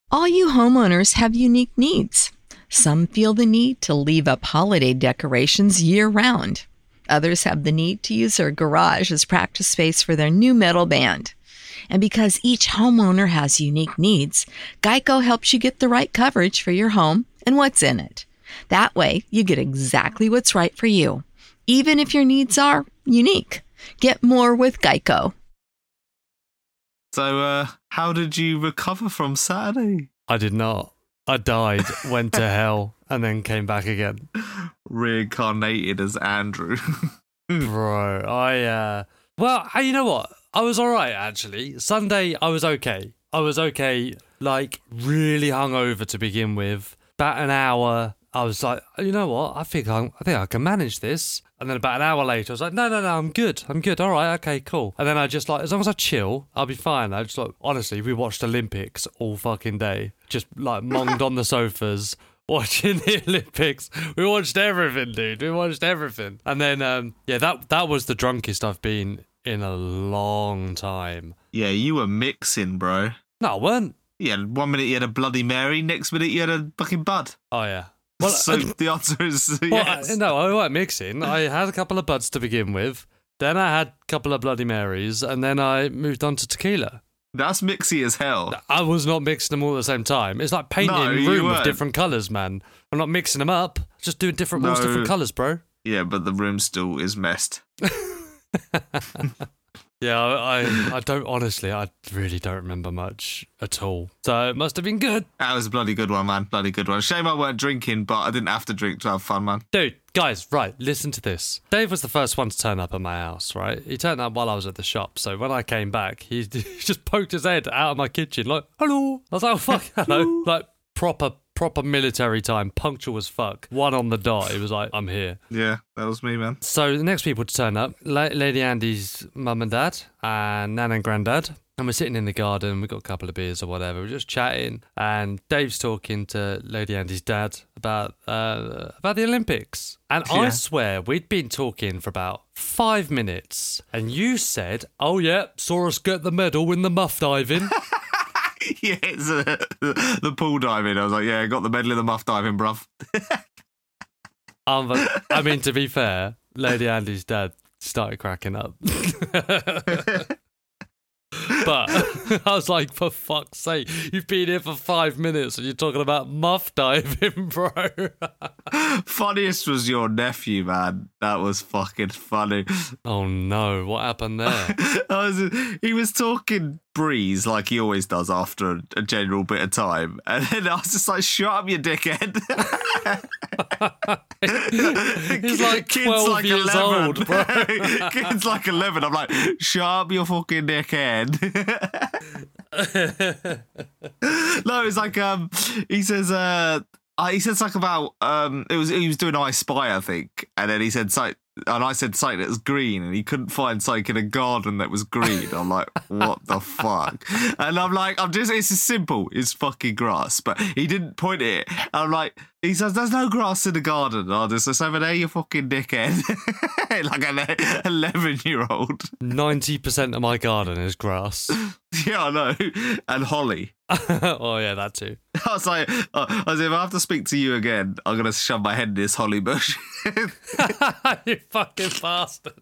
All you homeowners have unique needs. Some feel the need to leave up holiday decorations year-round. Others have the need to use their garage as practice space for their new metal band. And because each homeowner has unique needs, Geico helps you get the right coverage for your home and what's in it. That way, you get exactly what's right for you, even if your needs are unique. Get more with Geico. So, how did you recover from Saturday? I did not. I died, went to hell, and then came back again. Reincarnated as Andrew. Bro, well, you know what? I was all right, actually. Sunday, I was okay. Like, really hungover to begin with. About an hour, I was like, you know what? I think I can manage this. And then about an hour later, I was like, no, I'm good. All right, okay, cool. And then I just like, as long as I chill, I'll be fine. I just like, honestly, we watched Olympics all fucking day. Just like monged on the sofas, watching the Olympics. We watched everything, dude. We watched everything. And then, that was the drunkest I've been in a long time. Yeah, you were mixing, bro. No, I weren't. Yeah, 1 minute you had a Bloody Mary, next minute you had a fucking Bud. Oh, yeah. Well, so the answer is yes. No, I weren't mixing. I had a couple of buds to begin with. Then I had a couple of Bloody Marys, and then I moved on to tequila. That's mixy as hell. I was not mixing them all at the same time. It's like painting a room with different colours, man. I'm not mixing them up. Just doing different colours, bro. Yeah, but the room still is messed. Yeah, I don't, honestly, I really don't remember much at all. So it must have been good. That was a bloody good one, man. Bloody good one. Shame I weren't drinking, but I didn't have to drink to have fun, man. Dude, guys, right, listen to this. Dave was the first one to turn up at my house, right? He turned up while I was at the shop. So when I came back, he just poked his head out of my kitchen like, hello. I was like, oh, fuck, hello. Like, proper military time, punctual as fuck. One on the dot. He was like, I'm here. Yeah, that was me, man. So the next people to turn up, Lady Andy's mum and dad, and Nan and Grandad. And we're sitting in the garden, we got a couple of beers or whatever, we're just chatting, and Dave's talking to Lady Andy's dad about the Olympics. And yeah. I swear, we'd been talking for about 5 minutes, and you said, oh yeah, saw us get the medal in the muff diving. Yeah, it's the pool diving. I was like, yeah, got the medal in the muff diving, bruv. I mean, to be fair, Lady Andy's dad started cracking up. But I was like, for fuck's sake, you've been here for 5 minutes and you're talking about muff diving, bro. Funniest was your nephew, man. That was fucking funny. Oh no, what happened there? He was talking breeze like he always does after a general bit of time. And then I was just like, shut up, you dickhead. He's like 12 like years 11. old, bro. Kid's like 11. I'm like, shut up, you fucking dickhead. No, it's like he said something about he was doing I Spy, I think, and then he said something, and I said something that was green, and he couldn't find something in a garden that was green. I'm like, what the fuck? And I'm like, it's as simple, it's fucking grass, but he didn't point it. And I'm like, he says, there's no grass in the garden. Oh, there's this over there, you fucking dickhead. Like an 11-year-old. 90% of my garden is grass. Yeah, I know. And holly. Oh, yeah, that too. I was like, if I have to speak to you again, I'm going to shove my head in this holly bush. You fucking bastard.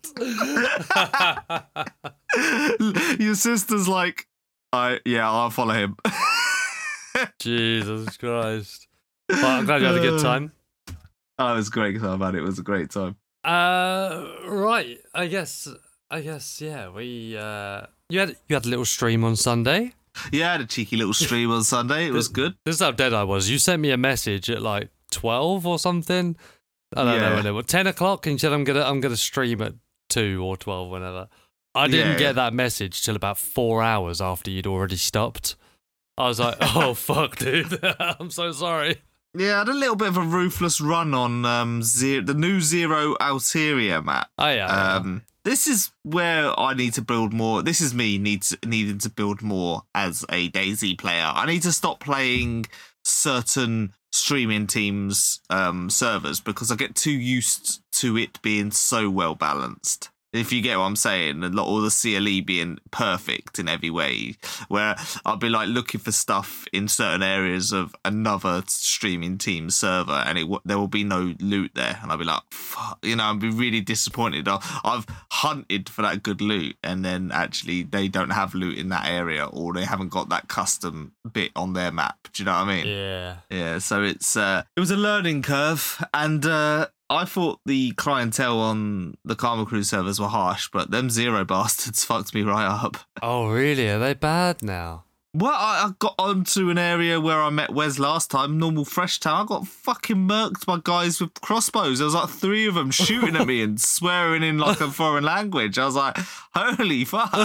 Your sister's like, I'll follow him. Jesus Christ. Well, I'm glad you had a good time. Oh, it was a great time, man. It was a great time. Right. I guess, yeah. You had a little stream on Sunday. Yeah, I had a cheeky little stream on Sunday. It was good. This is how dead I was. You sent me a message at like 12 or something. I don't know when it was. 10 o'clock, and you said I'm gonna stream at 2 or 12, whenever. I didn't get that message till about 4 hours after you'd already stopped. I was like, oh fuck, dude. I'm so sorry. Yeah, I had a little bit of a ruthless run on the new Zero Alteria map. Oh yeah. This is where I need to build more. This is me needing to build more as a DayZ player. I need to stop playing certain streaming teams' servers because I get too used to it being so well balanced. If you get what I'm saying, all the CLE being perfect in every way, where I'll be like looking for stuff in certain areas of another streaming team server, and there will be no loot there, and I'll be like, fuck, I'll be really disappointed. I've hunted for that good loot, and then actually they don't have loot in that area, or they haven't got that custom bit on their map. Do you know what I mean? Yeah. So it was a learning curve, and I thought the clientele on the Karma Crew servers were harsh, but them Zero bastards fucked me right up. Oh, really? Are they bad now? Well, I got onto an area where I met Wes last time, normal Fresh Town. I got fucking murked by guys with crossbows. There was like 3 of them shooting at me and swearing in like a foreign language. I was like, holy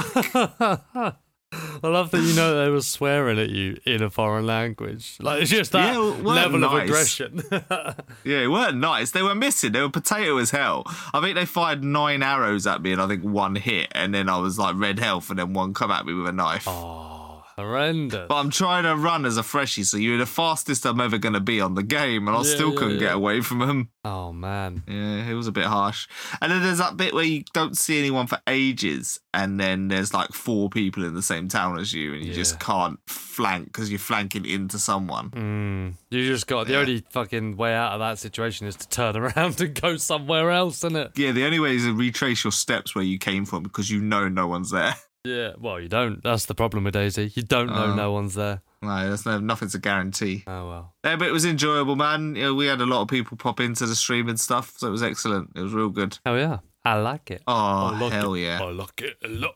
fuck. I love that they were swearing at you in a foreign language. Like, it's just that level of aggression. Yeah, it weren't nice. They were missing. They were potato as hell. I think they fired 9 arrows at me and I think 1 hit. And then I was like red health and then 1 come at me with a knife. Oh, horrendous. But I'm trying to run as a freshie, so you're the fastest I'm ever going to be on the game, and I still couldn't get away from them. Oh, man. Yeah, it was a bit harsh. And then there's that bit where you don't see anyone for ages, and then there's like 4 people in the same town as you, and you just can't flank because you're flanking into someone. You just got the only fucking way out of that situation is to turn around and go somewhere else, isn't it? Yeah, the only way is to retrace your steps where you came from because no one's there. Yeah, well, you don't. That's the problem with Daisy. You don't know no one's there. No, there's nothing's a guarantee. Oh, well. Yeah, but it was enjoyable, man. We had a lot of people pop into the stream and stuff, so it was excellent. It was real good. Oh, yeah. I like it. Oh, like hell it. yeah. I like it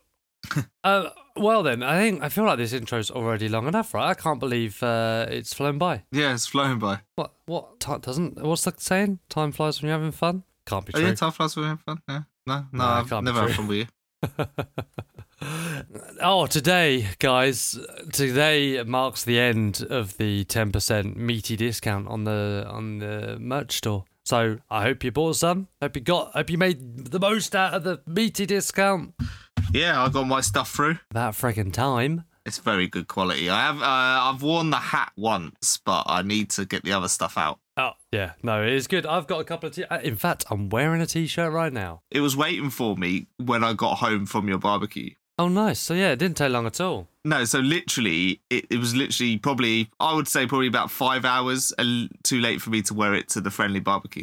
a lot. Well, then, I feel like this intro's already long enough, right? I can't believe it's flown by. Yeah, it's flown by. What? What's the saying? Time flies when you're having fun? Can't be true. Oh, yeah, time flies when you're having fun. Yeah. No, I've never had fun with you. Oh, today, guys, today marks the end of the 10% meaty discount on the merch store. So I hope you bought some. Hope you made the most out of the meaty discount. Yeah, I got my stuff through. About friggin' time. It's very good quality. I've worn the hat once, but I need to get the other stuff out. Oh, yeah. No, it is good. I've got a couple of in fact, I'm wearing a t-shirt right now. It was waiting for me when I got home from your barbecue. Oh, nice. So, yeah, it didn't take long at all. No, so literally, it was literally probably about 5 hours too late for me to wear it to the friendly barbecue.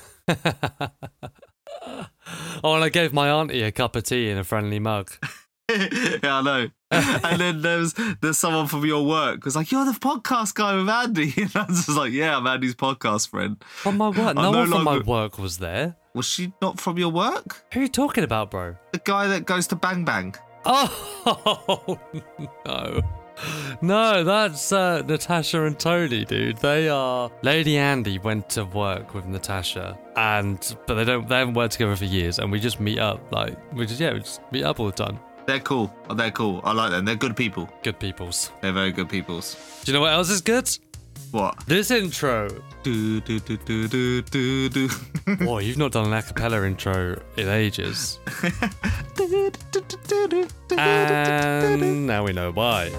Oh, and I gave my auntie a cup of tea in a friendly mug. Yeah, I know. And then there's someone from your work who's like, you're the podcast guy with Andy. And I was just like, yeah, I'm Andy's podcast friend. From my work? No one from my work was there. Was she not from your work? Who are you talking about, bro? The guy that goes to Bang Bang. Oh, no. No, that's Natasha and Tony, dude. They are... Lady Andy went to work with Natasha, but they haven't worked together for years, and we just meet up. We just meet up all the time. They're cool. They're cool. I like them. They're good people. Good peoples. They're very good peoples. Do you know what else is good? What? This intro. Do, do, do, do, do, do, do. Boy, you've not done an a cappella intro in ages. And now we know why.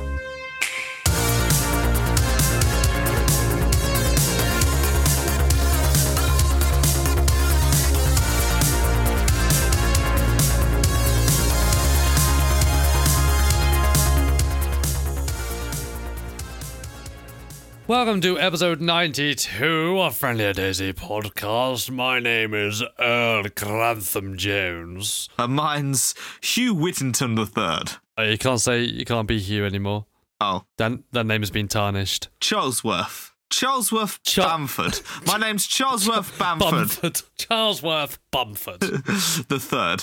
Welcome to episode 92 of Friendly Daisy podcast. My name is Earl Grantham Jones. Mine's Hugh Whittington III. You can't be Hugh anymore. Oh. That name has been tarnished. Charlesworth Bamford. My name's Charlesworth Bamford. Charlesworth Bamford. The third.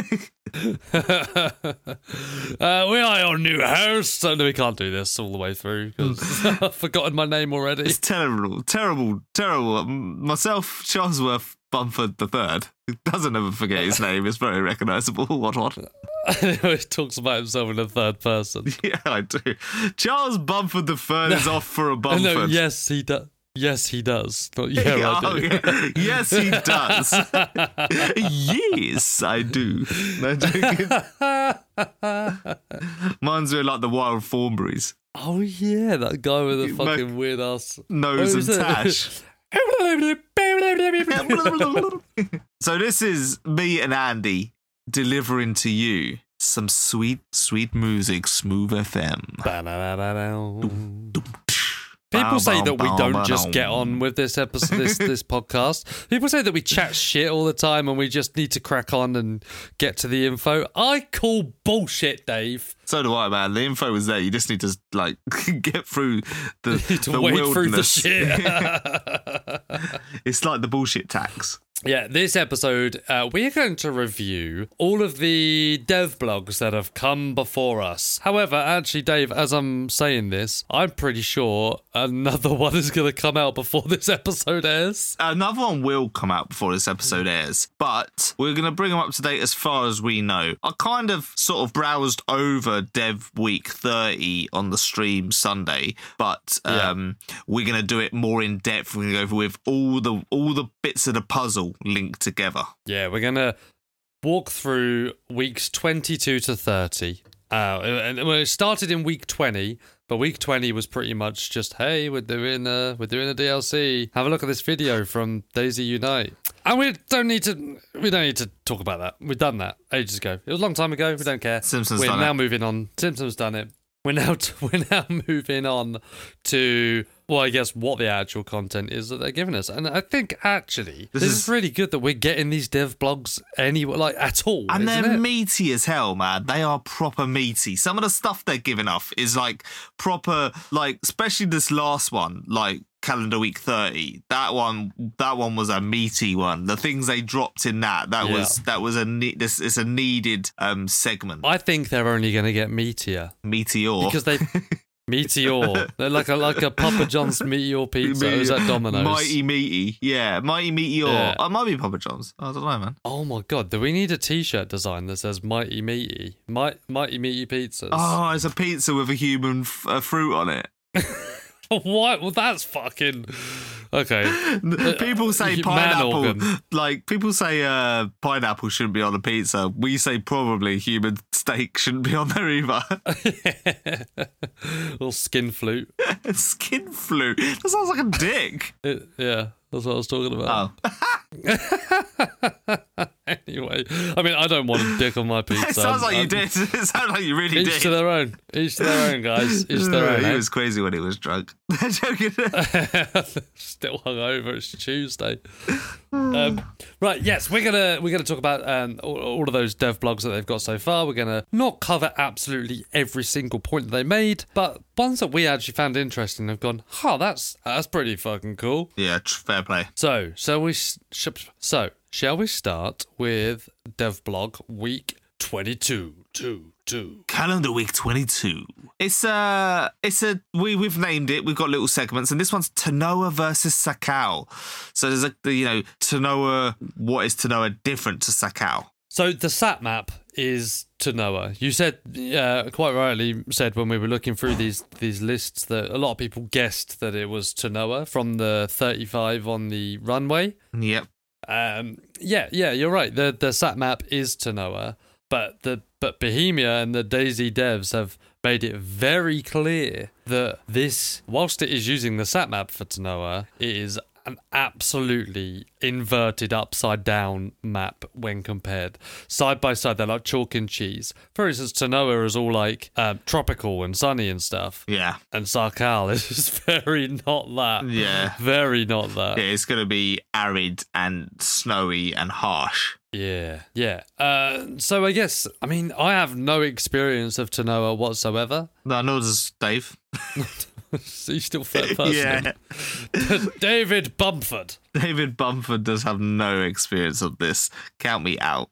We are your new host. No, we can't do this all the way through because I've forgotten my name already. It's terrible. Myself, Charlesworth Bamford III. Doesn't ever forget his name. It's very recognisable. What? He talks about himself in the third person. Yeah, I do. Charles Bamford III is off for a Bamford. No, yes, he does. Yes, he does. Not, yeah, I do. Yeah. Yes, he does. Yes, I do. No joking. Mine's really like the Wild Thornberries. Oh, yeah, that guy with the fucking weird ass nose and tash. So this is me and Andy delivering to you some sweet, sweet music, Smooth FM. People say that we don't just get on with this episode, this podcast. People say that we chat shit all the time and we just need to crack on and get to the info. I call bullshit, Dave. So do I, man. The info was there. You just need to like get through the wade wilderness. through the shit. It's like the bullshit tax. Yeah, this episode, we are going to review all of the dev blogs that have come before us. However, actually, Dave, as I'm saying this, I'm pretty sure another one is going to come out before this episode airs. Another one will come out before this episode airs, but we're going to bring them up to date as far as we know. I kind of sort of browsed over Dev Week 30 on the stream Sunday, but we're going to do it more in depth. We're going to go over with all the bits of the puzzle linked together. Yeah, we're going to walk through weeks 22 to 30. And it started in week 20, but week 20 was pretty much just, hey, we're doing a DLC. Have a look at this video from DayZ Unite. And we don't need to talk about that. We've done that ages ago. It was a long time ago. We don't care. Simpsons we're done now it. moving on. Simpsons done it. We're now moving on to, well, I guess what the actual content is that they're giving us. And I think, actually, this is really good that we're getting these dev blogs anyway, like, at all. And isn't they're it? meaty as hell, man. They are proper meaty. Some of the stuff they're giving off is, like, proper, like, especially this last one, like, calendar week 30. That one was a meaty one. The things they dropped in that was it's a needed segment. I think they're only going to get meatier. Meteor. Because they... Meteor. They're like a Papa John's Meteor pizza. Or is that Domino's? Mighty Meaty. Yeah, Mighty Meteor. Yeah. It might be Papa John's. I don't know, man. Oh my god, do we need a t-shirt design that says Mighty Meaty? Mighty Meaty Pizzas. Oh, it's a pizza with a human fruit on it. What? Well, that's fucking... Okay. People say Man pineapple. organ. Like, people say pineapple shouldn't be on a pizza. We say probably human steak shouldn't be on there either. Little skin flute. Skin flute. That sounds like a dick. Yeah, that's what I was talking about. Oh. Anyway, I mean, I don't want a dick on my pizza. It sounds like you did. It sounds like you really did. Each to their own. Each to their own, guys. Each to their own. He was crazy when he was drunk. Joking. Still hungover. It's Tuesday. Right. Yes, we're gonna talk about all of those dev blogs that they've got so far. We're gonna not cover absolutely every single point that they made, but ones that we actually found interesting. Have gone, that's pretty fucking cool. Yeah, fair play. So shall we start with dev blog week 22? Calendar week 22. We've named it. We've got little segments, and this one's Tanoa versus Sakao. So there's Tanoa. What is Tanoa different to Sakao? So the sat map is Tanoa. You said quite rightly said when we were looking through these lists that a lot of people guessed that it was Tanoa from the 35 on the runway. Yep. Yeah, you're right. The sat map is Tanoa, but Bohemia and the DayZ devs have made it very clear that this, whilst it is using the sat map for Tanoa, it is an absolutely inverted upside down map when compared. Side by side, they're like chalk and cheese. For instance, Tanoa is all like tropical and sunny and stuff. Yeah. And Sarkal is just very not that. Yeah. Very not that. Yeah, it's going to be arid and snowy and harsh. Yeah. So I guess, I mean, I have no experience of Tanoa whatsoever. No, nor does Dave. He's still third person. Yeah. David Bumford. David Bumford does have no experience of this. Count me out.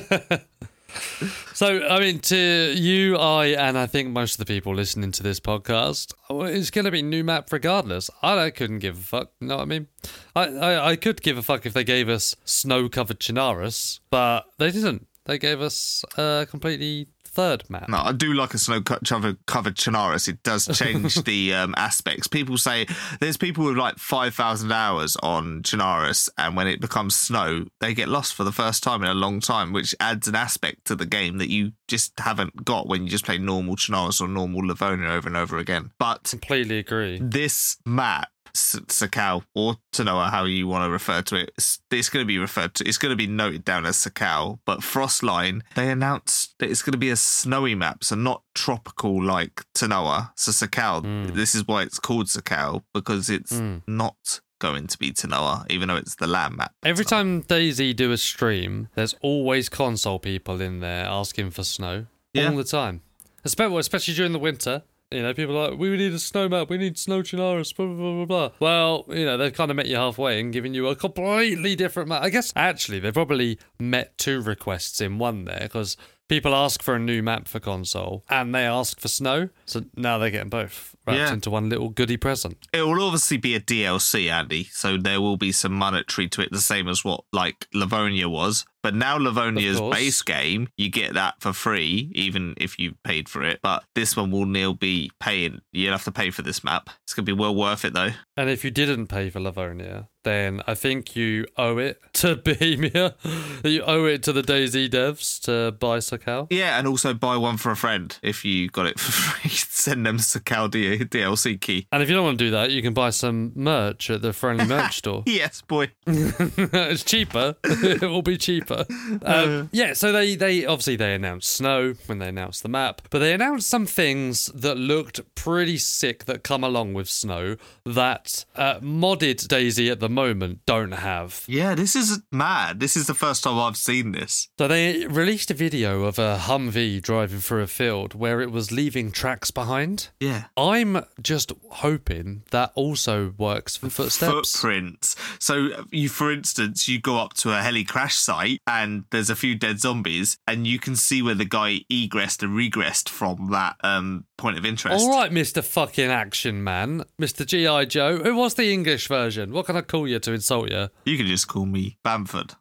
So, I mean, to you, and I think most of the people listening to this podcast, it's going to be new map regardless. I couldn't give a fuck, you know what I mean? I could give a fuck if they gave us snow-covered Chinaris, but they didn't. They gave us a completely third map. No, I do like a snow-covered Chinaris. It does change the aspects. People say there's people with like 5,000 hours on Chinaris, and when it becomes snow, they get lost for the first time in a long time, which adds an aspect to the game that you just haven't got when you just play normal Chinaris or normal Livonia over and over again. But Completely agree. this map Sakau or Tanoa, how you want to refer to it. It's going to be referred to. It's going to be noted down as Sakau. But Frostline, they announced that it's going to be a snowy map, so not tropical like Tanoa. So Sakau, this is why it's called Sakau, because it's not going to be Tanoa, even though it's the land map. Every time DayZ do a stream, there's always console people in there asking for snow. All the time. Especially during the winter. You know, people are like, we need a snow map, we need snow Chinaris, blah, blah, blah, blah. Well, you know, they've kind of met you halfway and given you a completely different map. I guess, actually, they probably met 2 requests in one there, because people ask for a new map for console, and they ask for snow, so now they're getting both wrapped into one little goodie present. It will obviously be a DLC, Andy, so there will be some monetary to it, the same as what, like, Livonia was. But now Livonia's base game, you get that for free, even if you paid for it. But this one will Neil be paying. You'll have to pay for this map. It's going to be well worth it, though. And if you didn't pay for Livonia, then I think you owe it to Bohemia. You owe it to the DayZ devs to buy Sakau. Yeah, and also buy one for a friend if you got it for free. Send them Sakau DLC key. And if you don't want to do that, you can buy some merch at the Friendly Merch store. Yes, boy. It's cheaper. It will be cheaper. So they obviously they announced snow when they announced the map, but they announced some things that looked pretty sick that come along with snow that modded DayZ at the moment don't have. Yeah, this is mad. This is the first time I've seen this. So they released a video of a Humvee driving through a field where it was leaving tracks behind. Yeah. I'm just hoping that also works for footsteps. Footprints. So for instance, you go up to a heli crash site and there's a few dead zombies and you can see where the guy egressed and regressed from that point of interest. All right, Mr. fucking Action Man. Mr. G.I. Joe. Who was the English version? What can I call you to insult you? You can just call me Bamford.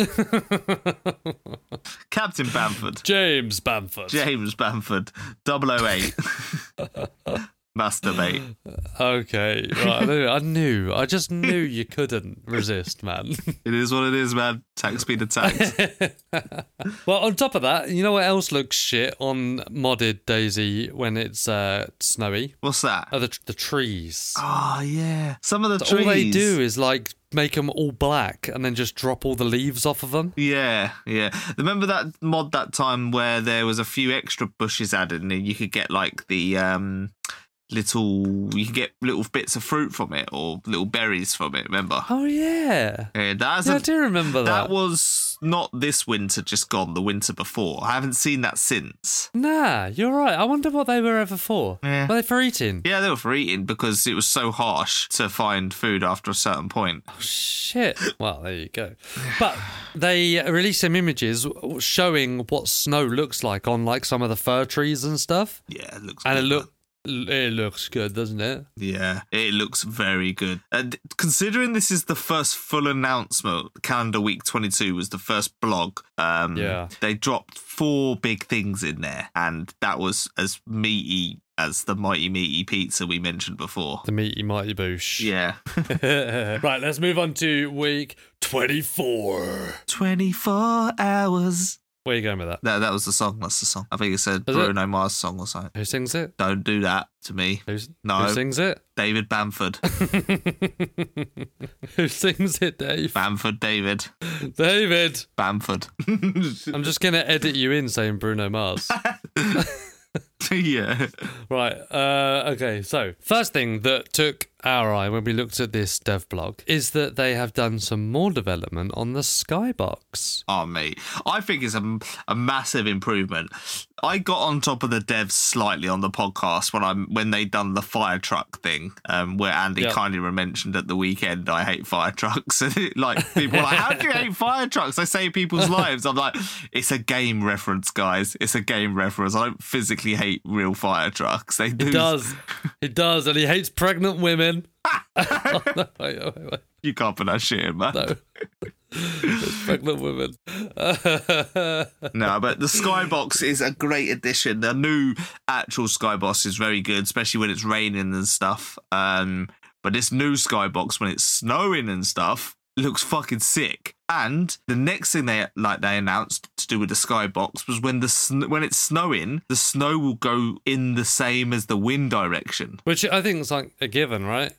Captain Bamford. James Bamford. James Bamford. 008. Masturbate. Okay, right. I just knew you couldn't resist, man. It is what it is, man. Tax being attacked. Well, on top of that, you know what else looks shit on modded DayZ when it's snowy? What's that? Oh, the trees. Oh, yeah. Some of the trees. All they do is like make them all black and then just drop all the leaves off of them. Yeah. Remember that mod that time where there was a few extra bushes added and you could get like the you can get little bits of fruit from it or little berries from it, remember? Oh, yeah. I do remember that. That was not this winter just gone, the winter before. I haven't seen that since. Nah, you're right. I wonder what they were ever for. Yeah. Were they for eating? Yeah, they were for eating because it was so harsh to find food after a certain point. Oh, shit. Well, there you go. But they released some images showing what snow looks like on like some of the fir trees and stuff. Yeah, it looks good. It looks good, doesn't it? Yeah, it looks very good. And considering this is the first full announcement, calendar week 22 was the first blog. They dropped 4 big things in there, and that was as meaty as the Mighty Meaty Pizza we mentioned before. The Meaty Mighty Boosh. Yeah. Right, let's move on to week 24. 24 hours. Where are you going with that? That was the song. That's the song. I think it said Bruno Mars song or something. Who sings it? Don't do that to me. Who sings it? David Bamford. Who sings it, Dave? Bamford David. David. Bamford. I'm just going to edit you in saying Bruno Mars. Yeah. Right. Okay. So, first thing that took our eye when we looked at this dev blog is that they have done some more development on the Skybox. Oh, mate. I think it's a massive improvement. I got on top of the devs slightly on the podcast when they done the fire truck thing, where Andy kindly mentioned at the weekend, I hate fire trucks. Like, people are like, how do you hate fire trucks? They save people's lives. I'm like, it's a game reference, guys. It's a game reference. I don't physically hate real fire trucks. They do. It does. And he hates pregnant women. Oh, no, wait. You can't put that shit in, man. No. It's pregnant women. No, but the Skybox is a great addition. The new actual Skybox is very good, especially when it's raining and stuff. But this new Skybox, when it's snowing and stuff, looks fucking sick. And the next thing they announced to do with the skybox was when it's snowing, the snow will go in the same as the wind direction. Which I think is like a given, right?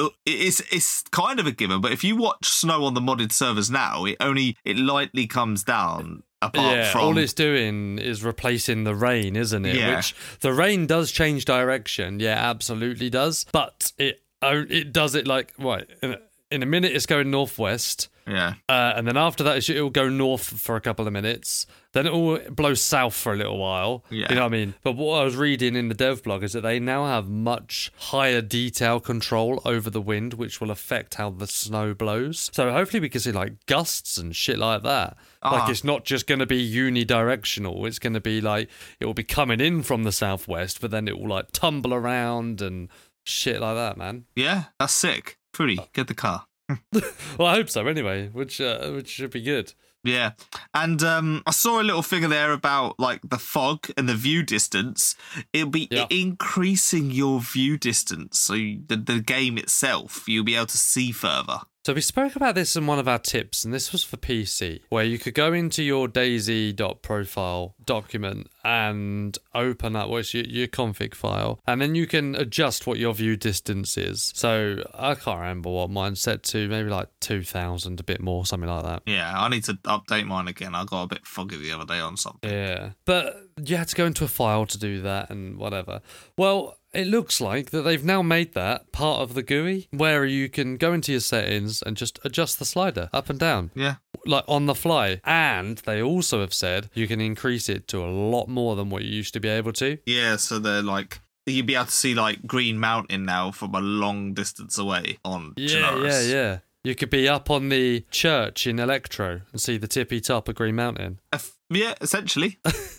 It's kind of a given, but if you watch snow on the modded servers now, it lightly comes down. Apart from all it's doing is replacing the rain, isn't it? Yeah. Which the rain does change direction. Yeah, absolutely does. But it does it like right in a minute. It's going northwest. Yeah. And then after that, it will go north for a couple of minutes. Then it will blow south for a little while. Yeah. You know what I mean? But what I was reading in the dev blog is that they now have much higher detail control over the wind, which will affect how the snow blows. So hopefully we can see like gusts and shit like that. Like it's not just going to be unidirectional. It's going to be like, it will be coming in from the southwest, but then it will like tumble around and shit like that, man. Yeah, that's sick. Pretty. Get the car. Well, I hope so anyway, which should be good. Yeah, and I saw a little figure there about like the fog and the view distance. It'll be increasing your view distance, so the game itself, you'll be able to see further. So we spoke about this in one of our tips, and this was for PC, where you could go into your DayZ.profile document and open up your config file, and then you can adjust what your view distance is. So I can't remember what mine's set to, maybe like 2,000, a bit more, something like that. Yeah, I need to update mine again. I got a bit foggy the other day on something. Yeah, but you had to go into a file to do that and whatever. Well, it looks like that they've now made that part of the GUI where you can go into your settings and just adjust the slider up and down. Yeah. Like on the fly. And they also have said you can increase it to a lot more than what you used to be able to. Yeah, so they're like, you'd be able to see like Green Mountain now from a long distance away on Chernarus. Yeah. You could be up on the church in Electro and see the tippy top of Green Mountain. Yeah, essentially.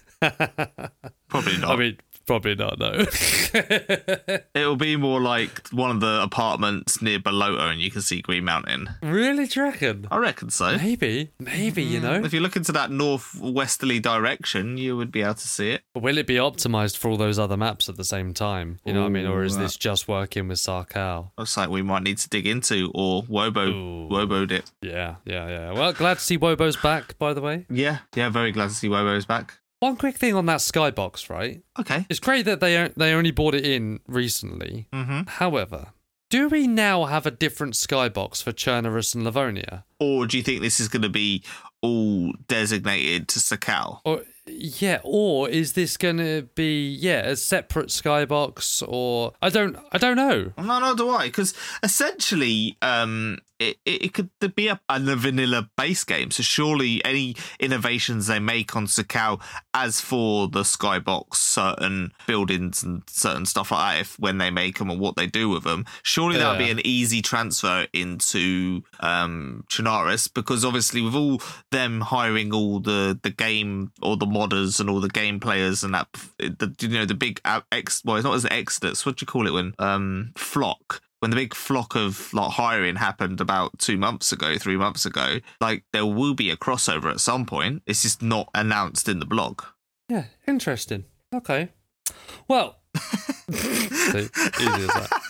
Probably not. I mean, probably not, no. It'll be more like one of the apartments near Balota and you can see Green Mountain. Really, do you reckon? I reckon so. Maybe, you know. If you look into that northwesterly direction, you would be able to see it. But will it be optimised for all those other maps at the same time? You know what I mean? Or is this just working with Sarkal? Looks like we might need to dig into, or Wobo'd it. Yeah. Well, glad to see Wobo's back, by the way. Yeah, very glad to see Wobo's back. One quick thing on that skybox, right? Okay. It's great that they only brought it in recently. Mm-hmm. However, do we now have a different skybox for Chernarus and Livonia? Or do you think this is going to be all designated to Sakal? Or is this going to be a separate skybox? Or I don't know. No, do I? Because essentially, it could be a vanilla base game. So surely any innovations they make on Sakal, as for the skybox, certain buildings and certain stuff like that, if when they make them or what they do with them, surely that would be an easy transfer into Chernarus, because obviously with all them hiring all the game or the modders and all the game players and that, the big it's not as Exodus. What do you call it when flock? When the big flock of like hiring happened about 3 months ago, like there will be a crossover at some point. It's just not announced in the blog. Yeah, interesting. Okay. Well, easy as that.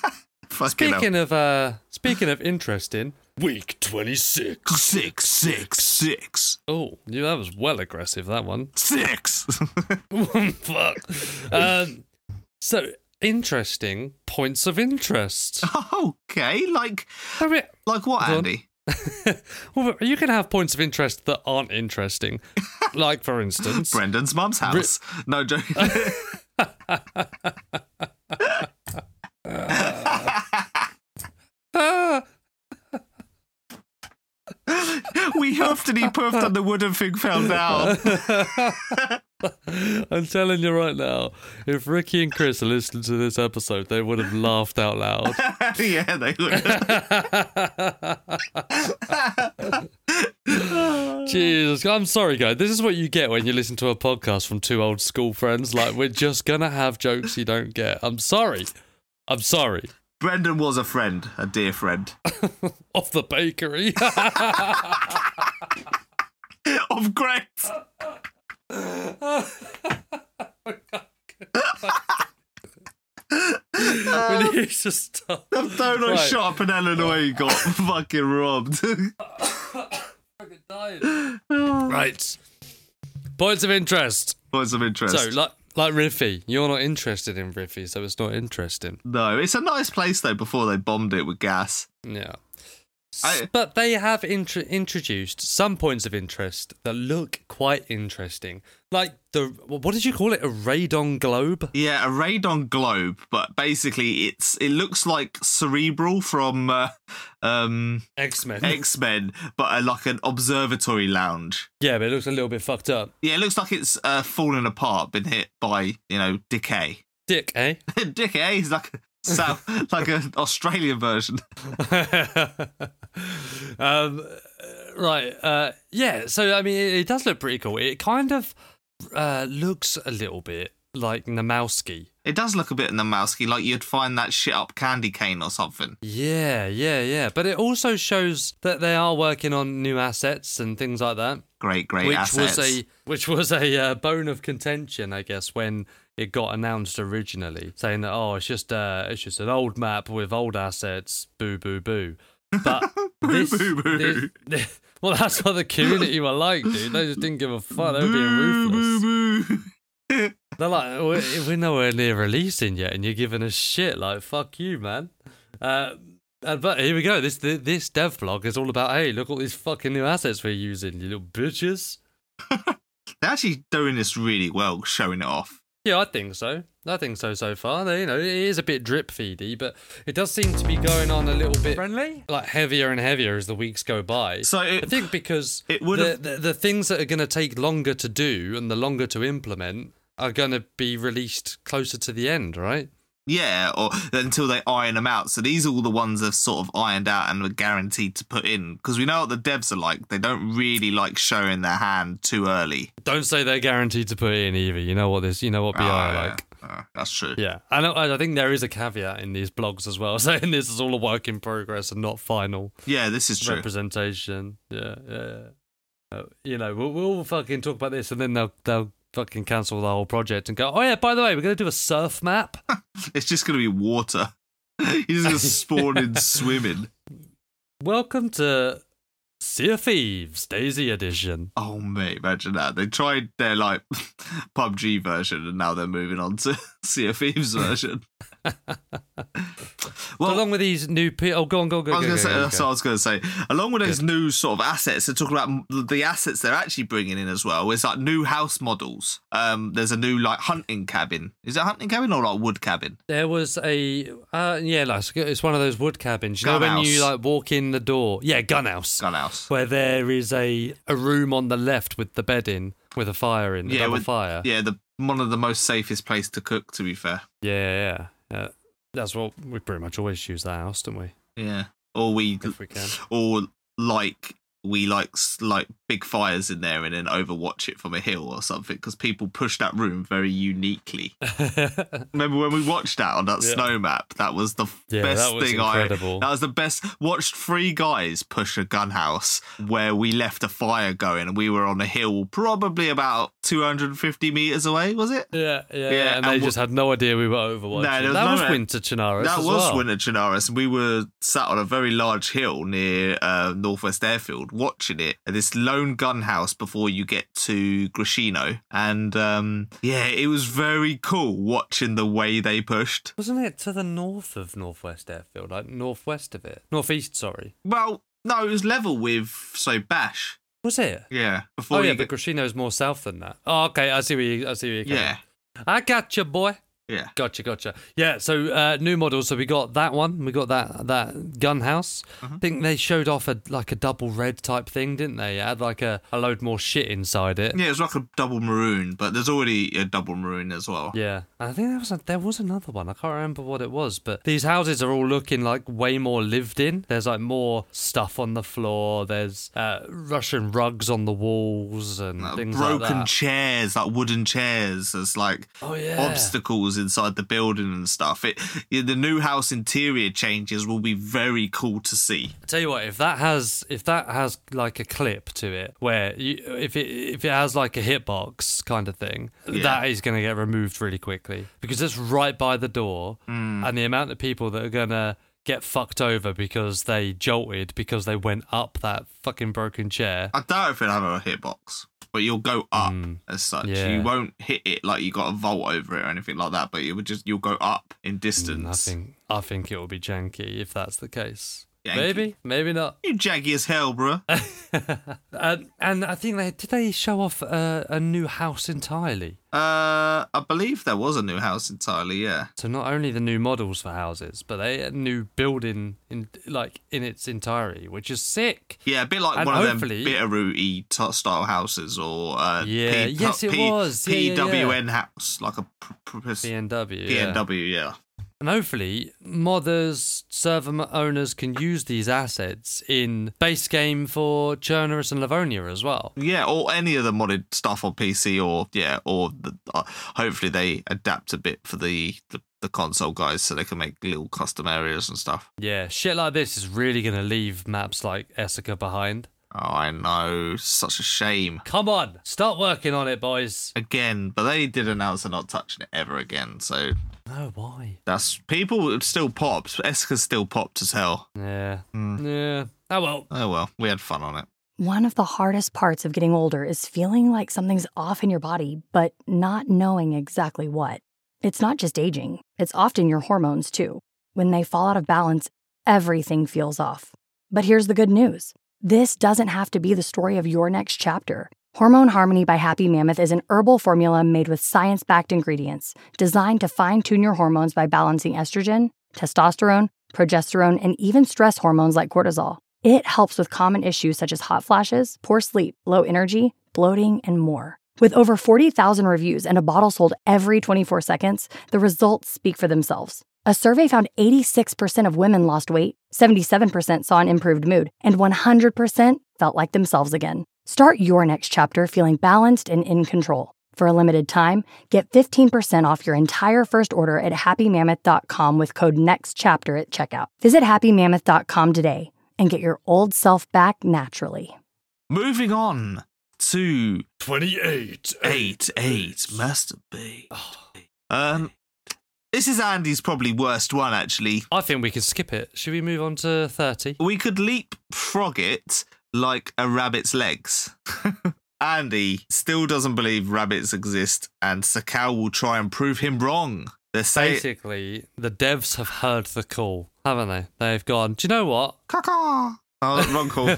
Speaking of interesting, week 26. 666. Oh, yeah, that was well aggressive, that one. 6. Fuck. So interesting points of interest. Okay, like what, Andy? Well, you can have points of interest that aren't interesting. Like, for instance, Brendan's mum's house. No joke. We huffed and he puffed and the wooden thing fell down. I'm telling you right now, if Ricky and Chris listened to this episode, they would have laughed out loud. Yeah, they would. Jesus, I'm sorry, guys. This is what you get when you listen to a podcast from two old school friends. Like, we're just gonna have jokes you don't get. I'm sorry. Brendan was a friend, a dear friend. Of the bakery. Of Gret. We need to stop. The donut Right. shop in Illinois got fucking robbed. Fucking dying. Right. Points of interest. Points of interest. So, like Riffy, you're not interested in Riffy, so it's not interesting. No, it's a nice place though. Before they bombed it with gas. Yeah. I- But they have introduced some points of interest that look quite interesting. Like what did you call it? A radon globe? Yeah, a radon globe, but basically it looks like Cerebral from X-Men. X-Men, but like an observatory lounge. Yeah, but it looks a little bit fucked up. Yeah, it looks like it's fallen apart, been hit by decay. Dick, eh? Decay is like like an Australian version. Right. Yeah, so, I mean, it does look pretty cool. It kind of looks a little bit like Namowski. It does look a bit Namowski, like you'd find that shit up candy cane or something. Yeah. But it also shows that they are working on new assets and things like that. Great which assets. which was a bone of contention, I guess, when it got announced originally, saying that it's just an old map with old assets, boo boo boo. But well, that's what the community were like, dude. They just didn't give a fuck. They were being ruthless. They're like, we're nowhere near releasing yet, and you're giving us shit. Like, fuck you, man. But here we go. This dev blog is all about, hey, look all these fucking new assets we're using, you little bitches. They're actually doing this really well, showing it off. Yeah, I think so. So far. It is a bit drip feedy, but it does seem to be going on a little bit Friendly? like heavier and heavier as the weeks go by. So I think because it would've- the things that are going to take longer to do and the longer to implement are going to be released closer to the end, right? Yeah, or until they iron them out. So these are all the ones they've sort of ironed out and were guaranteed to put in. Because we know what the devs are like. They don't really like showing their hand too early. Don't say they're guaranteed to put it in either. You know what BI are like. That's true. Yeah, I think there is a caveat in these blogs as well, saying this is all a work in progress and not final Yeah, this is true. representation. Yeah. We'll fucking talk about this, and then they'll fucking cancel the whole project and go, oh yeah, by the way, we're going to do a surf map. It's just going to be water. He's just going to spawn in swimming. Welcome to Sea of Thieves, Daisy Edition. Oh, mate, imagine that. They tried their, like, PUBG version, and now they're moving on to Sea of Thieves version. So along with these new... go on. I was going to say, along with those new sort of assets, they're talking about the assets they're actually bringing in as well. It's like new house models. There's a new, like, hunting cabin. Is it a hunting cabin or, like, wood cabin? There was a... it's one of those wood cabins. You know Gun when you, house. like, walk in the door? Yeah, gun house. Where there is a room on the left with the bed in, with a fire in, a double fire. Yeah, one of the most safest place to cook, to be fair. Yeah. That's what we pretty much always choose that house, don't we? Yeah. If we can. Or we like big fires in there and then overwatch it from a hill or something, because people push that room very uniquely. Remember when we watched that on that snow map? That was the best that was thing. incredible. That was the best. Watched 3 guys push a gun house where we left a fire going, and we were on a hill probably about 250 meters away. Was it? Yeah. And they just had no idea we were overwatching. No, that was Winter Chinaris. That as was well. Winter Chinaris, and we were sat on a very large hill near Northwest Airfield watching it at this lone gun house before you get to Grishino. And it was very cool watching the way they pushed. Wasn't it to the north of Northwest Airfield? Like northwest of it? Northeast, sorry. Well, no, it was level with, Bash. Was it? Yeah. But Grishino's more south than that. Oh, okay, I see where you're going. Yeah. I gotcha, boy. Yeah. Gotcha. Yeah, so new models. So we got that one. We got that gun house. I think they showed off a double red type thing, didn't they? It had like a load more shit inside it. Yeah, it was like a double maroon, but there's already a double maroon as well. Yeah, I think there was another one. I can't remember what it was, but these houses are all looking like way more lived in. There's like more stuff on the floor. There's Russian rugs on the walls and things like that. Broken chairs, like wooden chairs. There's like obstacles inside the building and stuff. The new house interior changes will be very cool to see. I tell you what, if that has like a clip to it, where if it has like a hitbox kind of thing, that is going to get removed really quickly because it's right by the door, and the amount of people that are going to get fucked over because they jolted because they went up that fucking broken chair. I doubt if it'll have a hitbox, but you'll go up as such. Yeah. You won't hit it like you got a vault over it or anything like that, but you'll go up in distance. I think it will be janky if that's the case. Yankee. Maybe not. You jaggy as hell, bro. And I think did they show off a new house entirely? I believe there was a new house entirely, yeah. So not only the new models for houses, but a new building in its entirety, which is sick. Yeah, a bit like one of them Bitterroot-y style houses, or it was PWN house, like a PNW. PNW, yeah. And hopefully, modders, server owners can use these assets in base game for Chernarus and Livonia as well. Yeah, or any of the modded stuff on PC, or hopefully they adapt a bit for the console guys so they can make little custom areas and stuff. Yeah, shit like this is really going to leave maps like Essica behind. Oh, I know. Such a shame. Come on, start working on it, boys. Again, but they did announce they're not touching it ever again, so... No, why? People still popped. Essica's still popped as hell. Yeah. Yeah. Oh, well. We had fun on it. One of the hardest parts of getting older is feeling like something's off in your body, but not knowing exactly what. It's not just aging. It's often your hormones, too. When they fall out of balance, everything feels off. But here's the good news. This doesn't have to be the story of your next chapter. Hormone Harmony by Happy Mammoth is an herbal formula made with science-backed ingredients designed to fine-tune your hormones by balancing estrogen, testosterone, progesterone, and even stress hormones like cortisol. It helps with common issues such as hot flashes, poor sleep, low energy, bloating, and more. With over 40,000 reviews and a bottle sold every 24 seconds, the results speak for themselves. A survey found 86% of women lost weight, 77% saw an improved mood, and 100% felt like themselves again. Start your next chapter feeling balanced and in control. For a limited time, get 15% off your entire first order at happymammoth.com with code NEXTCHAPTER at checkout. Visit happymammoth.com today and get your old self back naturally. Moving on to 28. 8 Master B. This is Andy's probably worst one, actually. I think we can skip it. Should we move on to 30? We could leapfrog it like a rabbit's legs. Andy still doesn't believe rabbits exist, and Sakal will try and prove him wrong. Basically, the devs have heard the call, haven't they? They've gone, do you know what? Caca! Oh, wrong call.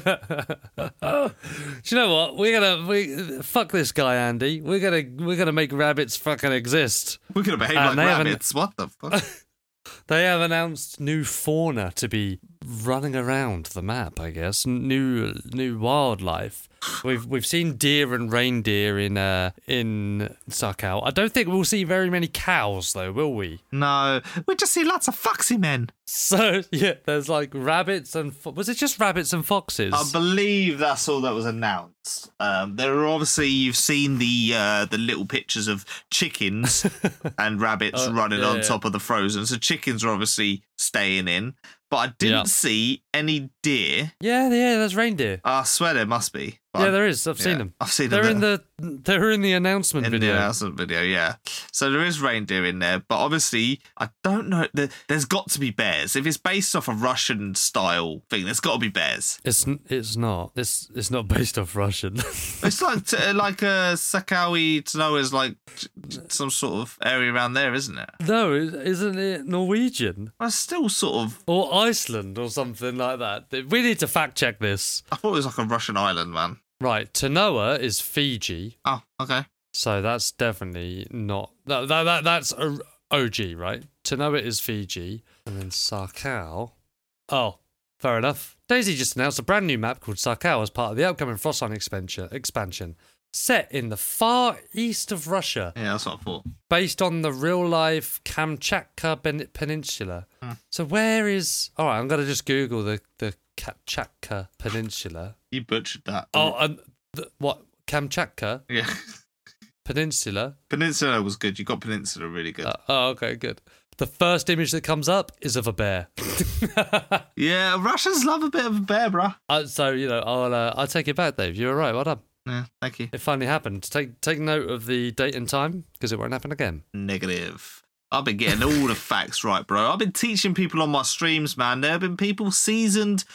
Do you know what? Fuck this guy, Andy. We're gonna make rabbits fucking exist. We're gonna behave like rabbits. What the fuck? They have announced new fauna to be running around the map, I guess. New wildlife. We've seen deer and reindeer in Sakal. I don't think we'll see very many cows though, will we? No, we just see lots of foxy men. So yeah, there's like rabbits and was it just rabbits and foxes? I believe that's all that was announced. There are obviously you've seen the little pictures of chickens and rabbits running on top of the frozen. So chickens are obviously staying in. But I didn't see any deer. Yeah, there's reindeer. I swear there must be. Yeah, there is. I've seen them. I've seen them. They're in the video. announcement In the announcement video, yeah. So there is reindeer in there, but obviously I don't know. There's got to be bears. If it's based off a Russian style thing, there's got to be bears. It's not. It's not based off Russian. It's like Sakawi to know is like some sort of area around there, isn't it? No, isn't it Norwegian? Well, it's still sort of or Iceland or something like that. We need to fact check this. I thought it was like a Russian island, man. Right, Tanoa is Fiji. Oh, okay. So that's definitely not... That's OG, right? Tanoa is Fiji. And then Sakal... Oh, fair enough. DayZ just announced a brand new map called Sakal as part of the upcoming Frostline expansion. Set in the far east of Russia. Yeah, that's what I thought. Based on the real-life Kamchatka Peninsula. So where is... All right, I'm going to just Google the Kamchatka Peninsula. You butchered that. Oh, what? Kamchatka? Yeah. Peninsula. Peninsula was good. You got Peninsula really good. Okay, good. The first image that comes up is of a bear. Yeah, Russians love a bit of a bear, bruh. So I'll take it back, Dave. You were right. Well done. Yeah, thank you. It finally happened. Take note of the date and time because it won't happen again. Negative. I've been getting all the facts right, bro. I've been teaching people on my streams, man. There have been people seasoned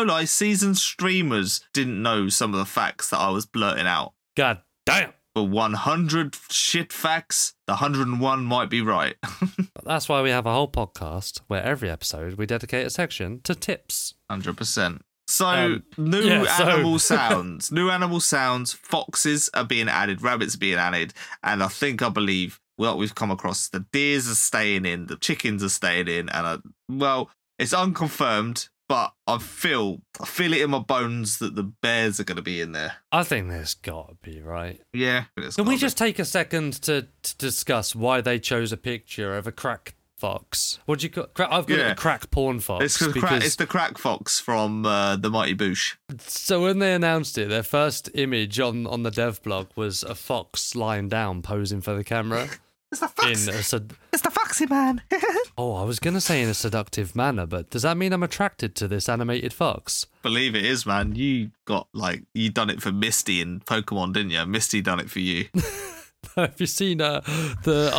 streamers didn't know some of the facts that I was blurting out. God damn. For 100 shit facts, the 101 might be right. That's why we have a whole podcast where every episode we dedicate a section to tips. 100%. So, animal sounds. New animal sounds. Foxes are being added. Rabbits are being added. And I believe what we've come across, the deers are staying in. The chickens are staying in. And, it's unconfirmed, but I feel it in my bones that the bears are going to be in there. I think there's got to be, right? Yeah. Can we just take a second to discuss why they chose a picture of a crack fox? What do you call I've got a crack porn fox. It's the crack fox from the Mighty Boosh. So when they announced it, their first image on the dev blog was a fox lying down posing for the camera. It's the fox. It's the foxy man. I was going to say in a seductive manner, but does that mean I'm attracted to this animated fox? Believe it is, man. You done it for Misty in Pokemon, didn't you? Misty done it for you. Have you seen the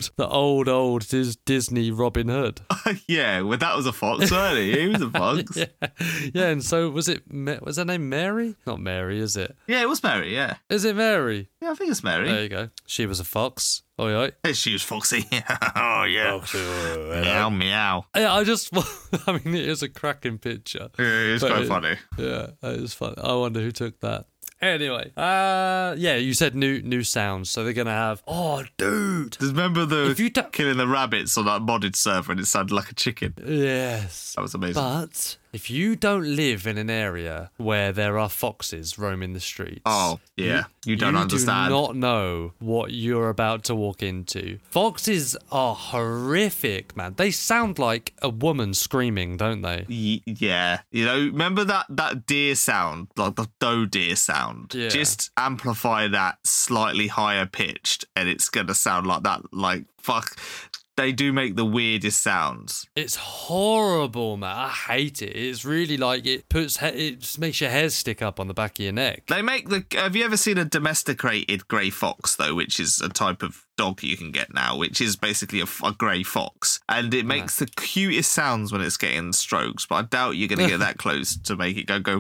old Disney Robin Hood? Yeah, well, that was a fox, wasn't he? He was a fox. Yeah, and so was her name Mary? Not Mary, is it? Yeah, it was Mary, yeah. Is it Mary? Yeah, I think it's Mary. There you go. She was a fox. Oi, oi. She was foxy. Oh, yeah. Meow, meow. Yeah, it is a cracking picture. Yeah, it's quite funny. Yeah, it is fun. I wonder who took that. Anyway, you said new sounds, so they're gonna have. Oh, dude! Remember killing the rabbits on that modded server, and it sounded like a chicken. Yes, that was amazing. But if you don't live in an area where there are foxes roaming the streets, you don't understand. You do not know what you're about to walk into. Foxes are horrific, man. They sound like a woman screaming, don't they? Yeah, remember that deer sound, like the doe deer sound. Yeah. Just amplify that slightly higher pitched, and it's gonna sound like that. Like fuck. They do make the weirdest sounds. It's horrible, man. I hate it. It's really like it just makes your hairs stick up on the back of your neck. Have you ever seen a domesticated grey fox, though, which is a type of dog you can get now, which is basically a grey fox. And it makes the cutest sounds when it's getting strokes, but I doubt you're going to get that close to make it go.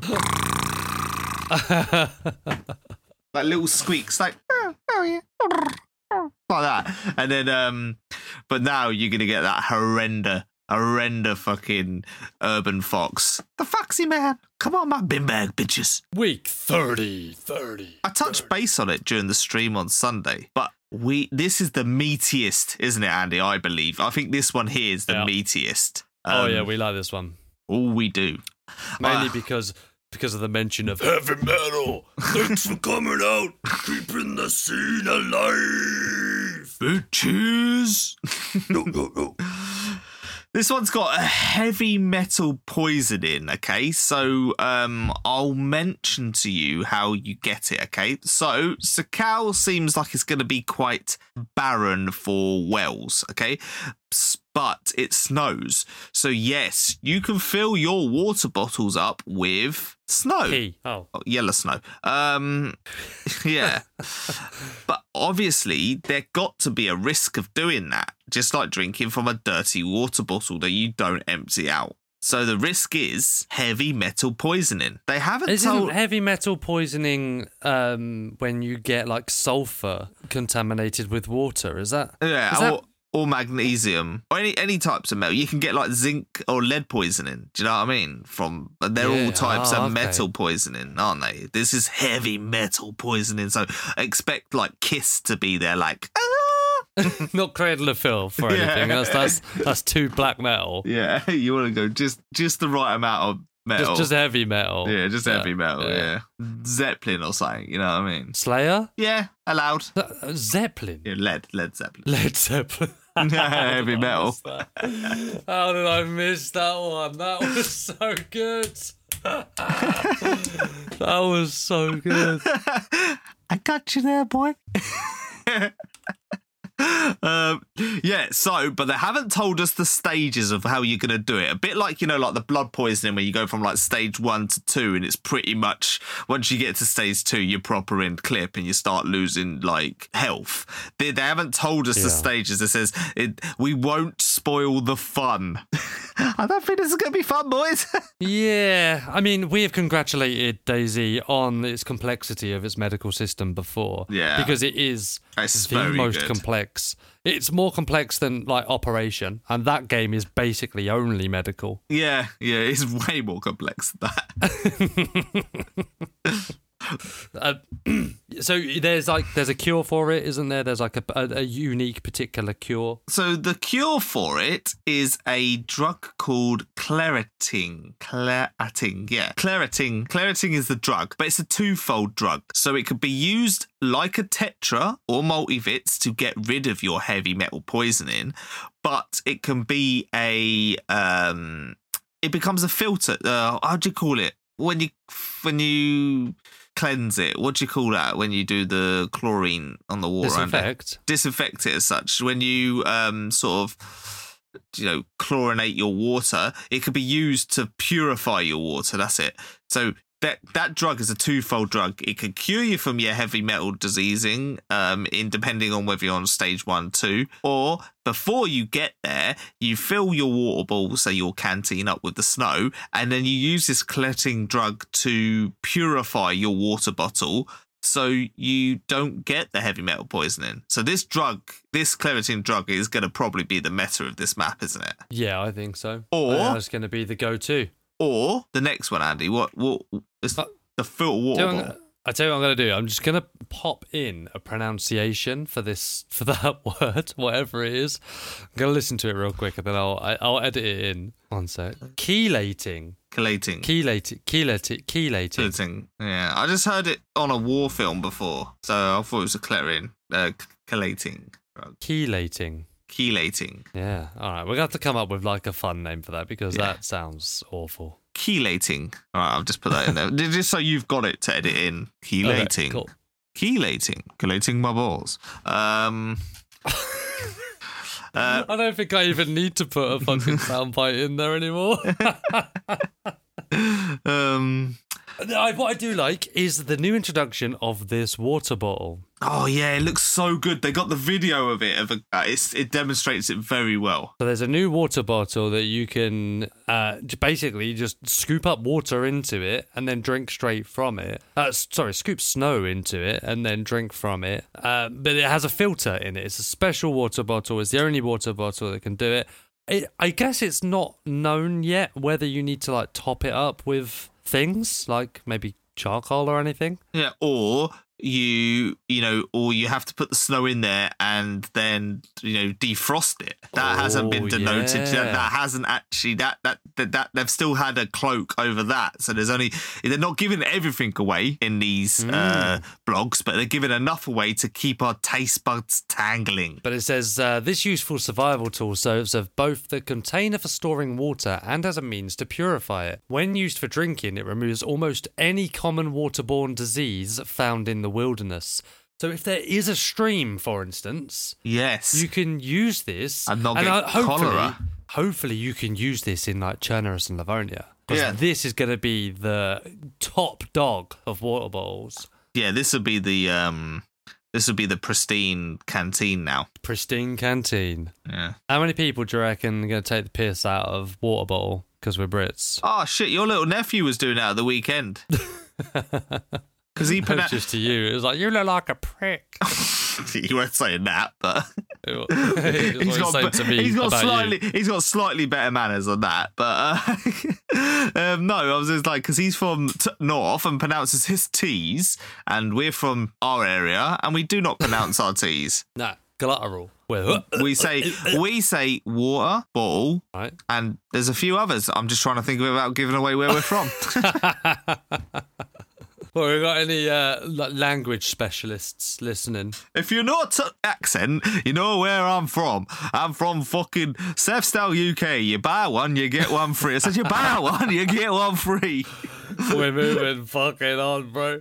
Like little squeaks, like, oh yeah. Like that. And then but now you're gonna get that horrendous fucking urban fox. The foxy man. Come on, my bin bag bitches. Week 30. I touched base on it during the stream on Sunday, but this is the meatiest, isn't it, Andy? I believe. I think this one here is the meatiest. We like this one. All we do. Mainly because of the mention of heavy metal. Thanks for coming out, keeping the scene alive. Bitches. No. This one's got a heavy metal poisoning, okay? So I'll mention to you how you get it, okay? So Sakal seems like it's going to be quite barren for wells, okay? But it snows. So yes, you can fill your water bottles up with snow. Yellow snow. Yeah. But obviously, there got to be a risk of doing that, just like drinking from a dirty water bottle that you don't empty out. So the risk is heavy metal poisoning. They haven't Isn't heavy metal poisoning when you get like sulfur contaminated with water? Is that? Yeah. Or magnesium, or any types of metal. You can get like zinc or lead poisoning. Do you know what I mean? They're all types of metal poisoning, aren't they? This is heavy metal poisoning. So expect like Kiss to be there, like not Cradle of Filth or anything. That's too black metal. Yeah, you want to go just the right amount of metal. Just heavy metal. Yeah, just heavy metal. Yeah. Zeppelin or something. You know what I mean? Slayer. Yeah, allowed. Zeppelin. Yeah, Led Zeppelin. Led Zeppelin. Heavy metal. How did I miss that one? That was so good. That was so good. I got you there, boy. But they haven't told us the stages of how you're going to do it. A bit like, like the blood poisoning where you go from like stage 1 to 2 and it's pretty much once you get to stage 2, you're proper in clip and you start losing like health. They haven't told us the stages. It says we won't spoil the fun. I don't think this is going to be fun, boys. Yeah, I mean, we have congratulated DayZ on its complexity of its medical system before. Yeah. Because it is It's the very most good. complex. It's more complex than like Operation, and that game is basically only medical. Yeah, it's way more complex than that. So there's a cure for it, isn't there? There's like a unique particular cure. So the cure for it is a drug called Claritin. Claritin is the drug, but it's a twofold drug. So it could be used like a Tetra or Multivits to get rid of your heavy metal poisoning, but it can be it becomes a filter. How do you call it? When you cleanse it, what do you call that when you do the chlorine on the water? Disinfect it as such. When you chlorinate your water, it could be used to purify your water. That's it. So that drug is a twofold drug. It can cure you from your heavy metal diseasing, depending on whether you're on stage 1, 2, or before you get there, you fill your water ball, so your canteen, up with the snow, and then you use this cletting drug to purify your water bottle so you don't get the heavy metal poisoning. So this Claritin drug is going to probably be the meta of this map, isn't it? Yeah, I think so. Or it's going to be the go-to. Or the next one, Andy, what is the filter water bottle? I tell you what I'm going to do. I'm just going to pop in a pronunciation for that word, whatever it is. I'm going to listen to it real quick and then I'll edit it in. One sec. Chelating. Yeah, I just heard it on a war film before, so I thought it was a chelating drug. Chelating. Yeah, all right. We're going to have to come up with like a fun name for that because that sounds awful. Chelating. All right, I'll just put that in there. Just so you've got it to edit in. Chelating. Okay, cool. Chelating my balls. I don't think I even need to put a fucking soundbite in there anymore. What I do like is the new introduction of this water bottle. Oh yeah, it looks so good. They got the video of it. It demonstrates it very well. So there's a new water bottle that you can basically just scoop up water into it and then drink straight from it. Scoop snow into it and then drink from it. But it has a filter in it. It's a special water bottle. It's the only water bottle that can do it. I guess it's not known yet whether you need to like top it up with things like maybe charcoal or anything. Yeah, or you have to put the snow in there and then defrost it. That hasn't been denoted. Yeah. That hasn't actually that they've still had a cloak over that. So they're not giving everything away in these blogs, but they're giving enough away to keep our taste buds tangling. But it says this useful survival tool serves as both the container for storing water and as a means to purify it. When used for drinking, it removes almost any common waterborne disease found in the wilderness. So if there is a stream, for instance, yes, you can use this and not get cholera. Hopefully you can use this in like Chernihiv and Livonia. Because this is going to be the top dog of water bottles. Yeah, this will be the pristine canteen now. Pristine canteen. Yeah. How many people do you reckon are going to take the piss out of water bottle because we're Brits? Oh shit! Your little nephew was doing that at the weekend. Because he put just to you, it was like, you look like a prick. You weren't saying that, but he's got slightly better manners on that. But no, I was just like, because he's from north and pronounces his T's, and we're from our area and we do not pronounce our T's. Nah, guttural. We say water bottle, right? And there's a few others. I'm just trying to think about giving away where we're from. Well, we got any language specialists listening? If you know accent, you know where I'm from. I'm from fucking South Style, UK. You buy one, you get one free. I said, you buy one, you get one free. We're moving fucking on, bro.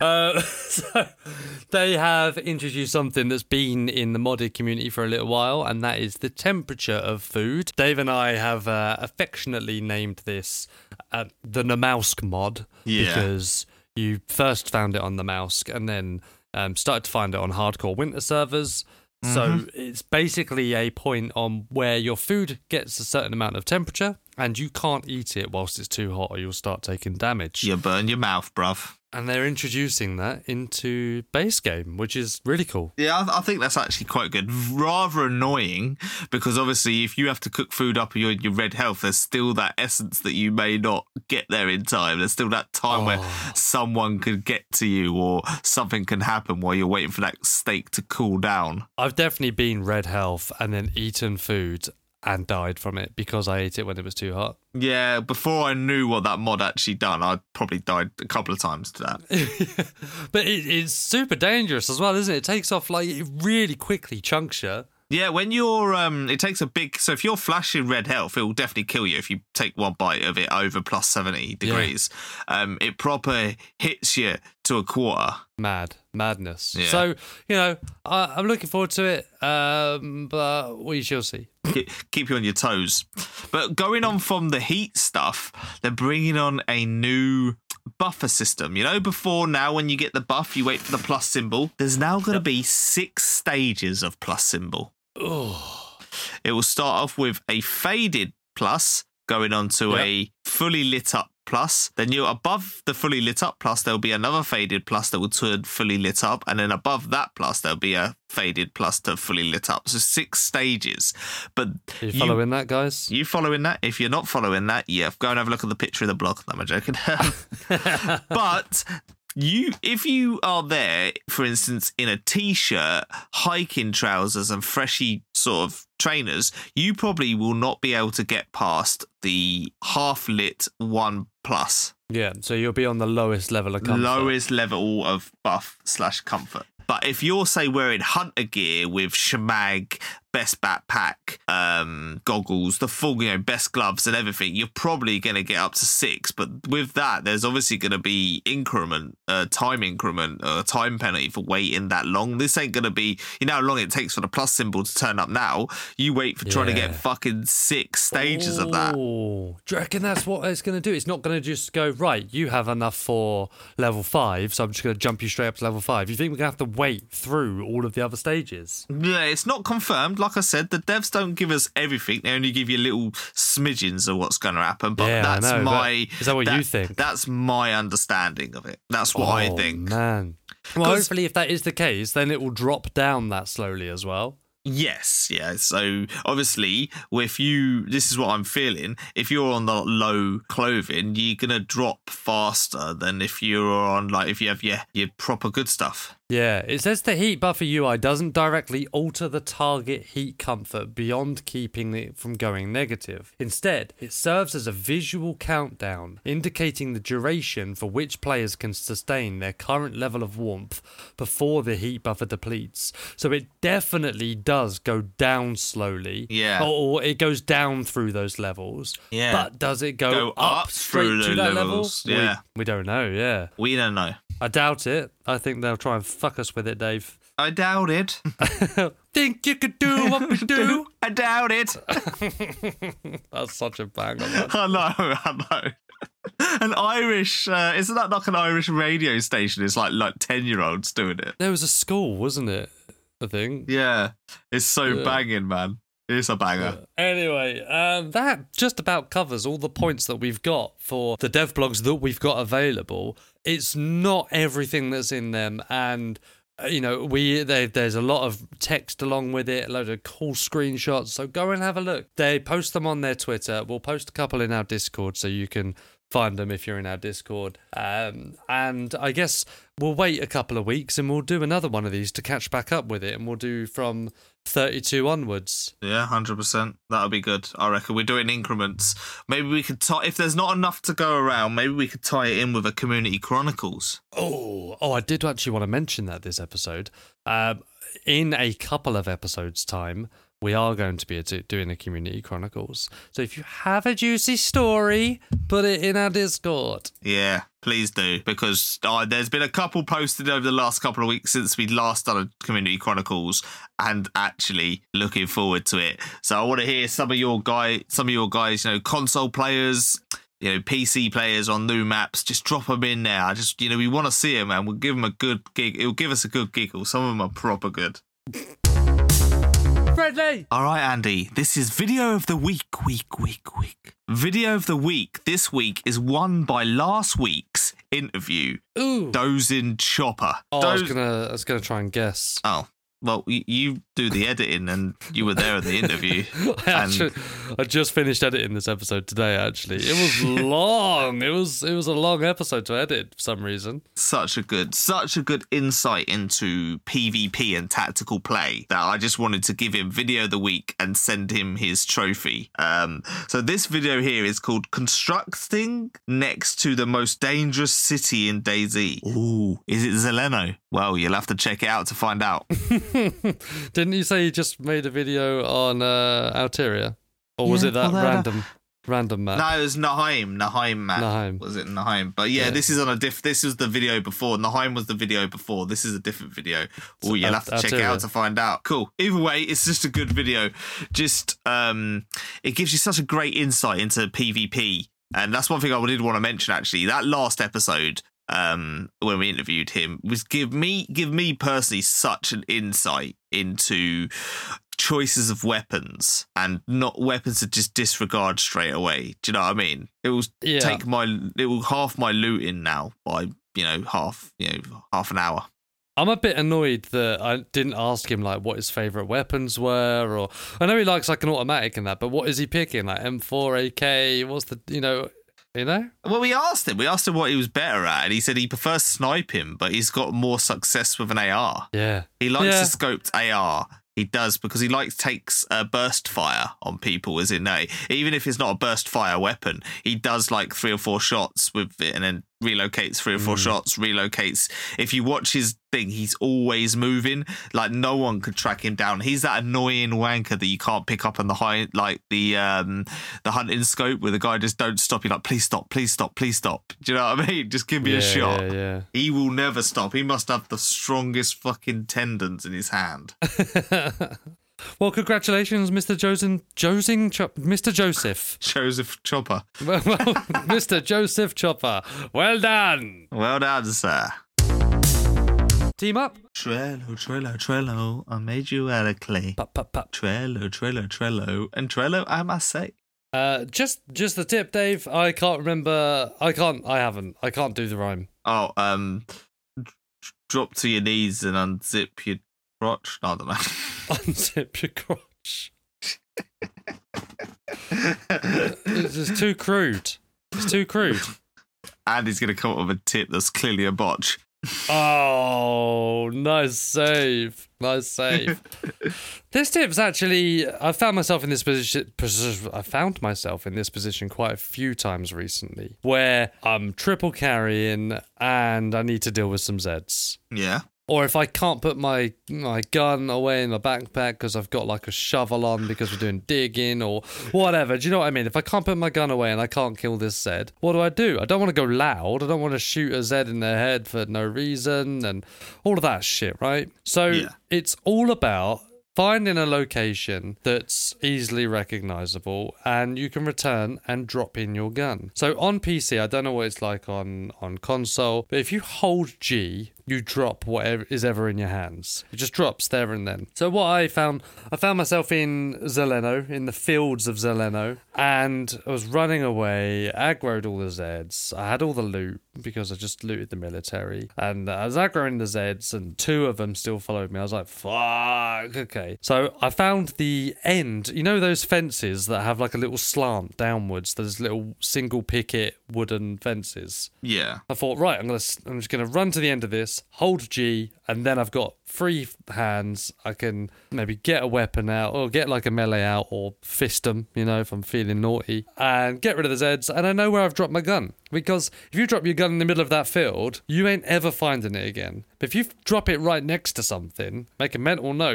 So they have introduced something that's been in the modded community for a little while, and that is the temperature of food. Dave and I have affectionately named this the Namausk mod, because you first found it on the Namausk and then started to find it on hardcore winter servers. So it's basically a point on where your food gets a certain amount of temperature and you can't eat it whilst it's too hot or you'll start taking damage. You burn your mouth, bruv. And they're introducing that into base game, which is really cool. Yeah, I think that's actually quite good. Rather annoying, because obviously if you have to cook food up and you're in your red health, there's still that essence that you may not get there in time. There's still that time where someone could get to you or something can happen while you're waiting for that steak to cool down. I've definitely been red health and then eaten food and died from it because I ate it when it was too hot. Yeah, before I knew what that mod actually done, I probably died a couple of times to that. But it's super dangerous as well, isn't it? It takes off, like, it really quickly chunks you. Yeah, when you're, it takes a big, so if you're flashing red health, it will definitely kill you if you take one bite of it over plus 70 degrees. Yeah. It proper hits you to a quarter. Madness. Yeah. So, you know, I'm looking forward to it, but we shall see. Keep you on your toes. But going on from the heat stuff, they're bringing on a new buffer system. You know, before now, when you get the buff, you wait for the plus symbol. There's now going to be 6 stages of plus symbol. Oh. It will start off with a faded plus, going on to a fully lit up plus. Then you're above the fully lit up plus, there'll be another faded plus that will turn fully lit up. And then above that plus, there'll be a faded plus to fully lit up. So 6 stages. But are you following that, guys? You following that? If you're not following that, go and have a look at the picture of the blog. No, I'm joking. But if you are there, for instance, in a t-shirt, hiking trousers and freshy sort of trainers, you probably will not be able to get past the half-lit 1+. Yeah, so you'll be on the lowest level of comfort. Lowest level of buff/comfort. But if you're, say, wearing hunter gear with Shemag, best backpack, goggles, the full, best gloves and everything, you're probably going to get up to 6. But with that, there's obviously going to be time penalty for waiting that long. This ain't going to be, you know how long it takes for the plus symbol to turn up now? You wait for trying to get fucking 6 stages of that. Do you reckon that's what it's going to do? It's not going to just go, right, you have enough for level 5, so I'm just going to jump you straight up to level 5. You think we're going to have to wait through all of the other stages? Yeah, it's not confirmed. Like I said, the devs don't give us everything. They only give you little smidgens of what's going to happen. But is that what you think? That's my understanding of it. That's what I think. Man. Well, hopefully if that is the case, then it will drop down that slowly as well. Yes, yeah. So obviously, this is what I'm feeling. If you're on the low clothing, you're gonna drop faster than if you're on if you have your proper good stuff. Yeah, it says the heat buffer UI doesn't directly alter the target heat comfort beyond keeping it from going negative. Instead, it serves as a visual countdown, indicating the duration for which players can sustain their current level of warmth before the heat buffer depletes. So it definitely does go down slowly. Yeah. Or it goes down through those levels. Yeah. But does it go up straight through to that levels? level? Yeah. We don't know, yeah. We don't know. I doubt it. I think they'll try and fuck us with it, Dave. I doubt it. Think you could do what we do? I doubt it. That's such a banger. I know. An Irish, isn't that like an Irish radio station? It's like 10-year-olds doing it. There was a school, wasn't it? I think. Yeah. It's so banging, man. It's a banger. Anyway, that just about covers all the points that we've got for the dev blogs that we've got available. It's not everything that's in them, and there's a lot of text along with it, a load of cool screenshots. So go and have a look. They post them on their Twitter. We'll post a couple in our Discord, so you can find them if you're in our Discord. And I guess we'll wait a couple of weeks and we'll do another one of these to catch back up with it, and we'll do from 32 onwards. Yeah, 100%. That'll be good. I reckon we're doing increments. Maybe we could if there's not enough to go around, maybe we could tie it in with a Community Chronicles. Oh, I did actually want to mention that this episode. In a couple of episodes' time, we are going to be doing a Community Chronicles. So if you have a juicy story, put it in our Discord. Yeah, please do, because there's been a couple posted over the last couple of weeks since we last done a Community Chronicles, and actually looking forward to it. So I want to hear some of your guys, console players, PC players on new maps. Just drop them in there. We want to see them, and we'll give them a good gig. It'll give us a good giggle. Some of them are proper good. Friendly. All right, Andy, this is Video of the Week. Video of the Week this week is won by last week's interview. Ooh. Dozin Chopper. I was gonna try and guess. Oh, well, you do the editing, and you were there at the interview. I just finished editing this episode today, actually. It was long. It was a long episode to edit for some reason. Such a good insight into PvP and tactical play that I just wanted to give him Video of the Week and send him his trophy. So this video here is called Constructing Next to the Most Dangerous City in DayZ. Ooh, is it Zeleno? Well, you'll have to check it out to find out. Didn't you say you just made a video on Alteria? Or was it that random map? No, it was Nahim map. Nahim. Was it Nahim? But yeah, this is on this was the video before. Nahim was the video before. This is a different video. Oh, you'll have to check it out to find out. Cool. Either way, it's just a good video. Just it gives you such a great insight into PvP. And that's one thing I did want to mention, actually. That last episode, when we interviewed him, was give me personally such an insight into choices of weapons, and not weapons to just disregard straight away. Do you know what I mean? It will half my looting now by half an hour. I'm a bit annoyed that I didn't ask him like what his favourite weapons were, or I know he likes like an automatic and that, but what is he picking? Like M4, AK? What's the Well, we asked him what he was better at, and he said he prefers sniping, but he's got more success with an AR. Yeah. He likes a scoped AR. He does, because he takes burst fire on people, as in even if it's not a burst fire weapon, he does like 3 or 4 shots with it and then relocates 3 or 4 shots, relocates. If you watch his thing, he's always moving. Like, no one could track him down. He's that annoying wanker that you can't pick up on the the hunting scope, where the guy just don't stop. You're like, please stop, please stop, please stop. Do you know what I mean? Just give me a shot. Yeah. He will never stop. He must have the strongest fucking tendons in his hand. Well, congratulations, Mr. Mr. Joseph. Joseph Chopper. Well, Mr. Joseph Chopper. Well done. Well done, sir. Team up. Trello, I made you out of clay. Pop. Trello, and Trello, I must say. Just the tip, Dave. I can't remember. I can't do the rhyme. Oh, drop to your knees and unzip your crotch. No, I don't know. Unzip your crotch. It's just too crude. It's too crude. Andy's going to come up with a tip that's clearly a botch. Oh, nice save. This tip's actually, I found myself in this position quite a few times recently, where I'm triple carrying and I need to deal with some Zeds. Yeah. Or if I can't put my gun away in my backpack because I've got like a shovel on because we're doing digging or whatever. Do you know what I mean? If I can't put my gun away and I can't kill this Zed, what do? I don't want to go loud. I don't want to shoot a Zed in their head for no reason and all of that shit, right? So It's all about finding a location that's easily recognizable and you can return and drop in your gun. So on PC, I don't know what it's like on console, but if you hold G, you drop whatever is ever in your hands. It just drops there and then. So what I found myself in Zeleno, in the fields of Zeleno, and I was running away, aggroed all the Zeds. I had all the loot because I just looted the military. And I was aggroing the Zeds and 2 of them still followed me. I was like, fuck, okay. So I found the end. You know those fences that have like a little slant downwards? Those little single picket wooden fences? Yeah. I thought, right, I'm just going to run to the end of this, hold G, and then I've got free hands. I can maybe get a weapon out or get like a melee out or fist them, if I'm feeling naughty, and get rid of the Zeds. And I know where I've dropped my gun, because if you drop your gun in the middle of that field, you ain't ever finding it again. But if you drop it right next to something, make a mental note,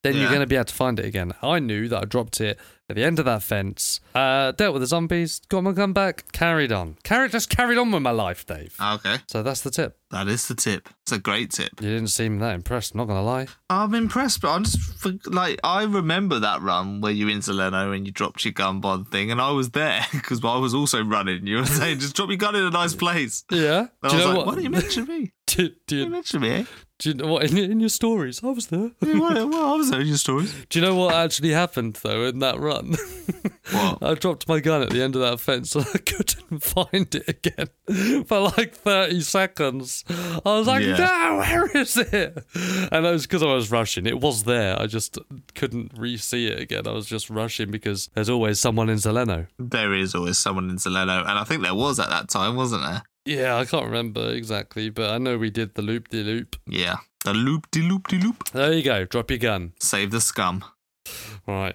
then you're Yeah. going to be able to find it again. I knew that I dropped it at the end of that fence, dealt with the zombies, got my gun back, carried on. Just carried on with my life, Dave. Okay. So that's the tip. That is the tip. It's a great tip. You didn't seem that impressed, not going to lie. I'm impressed, but I'm just I remember that run where you were in Zeleno and you dropped your gun by the thing, and I was there because I was also running. You were saying, just drop your gun in a nice place. Yeah. And Do you I was know like, what? why didn't you mention me? Do Why didn't you you mention me, eh? do you know what? In your stories, I was there. Yeah, well, I was there in your stories. Do you know what actually happened, though, in that run? What? I dropped my gun at the end of that fence and I couldn't find it again for like 30 seconds. I was like, Yeah. no, where is it? And it was because I was rushing. It was there. I just couldn't re-see it again. I was just rushing because there's always someone in Zeleno. There is always someone in Zeleno, and I think there was at that time, wasn't there? Yeah, I can't remember exactly, but I know we did the loop-de-loop. Yeah. The loop-de-loop-de-loop. There you go. Drop your gun. Save the scum. All right.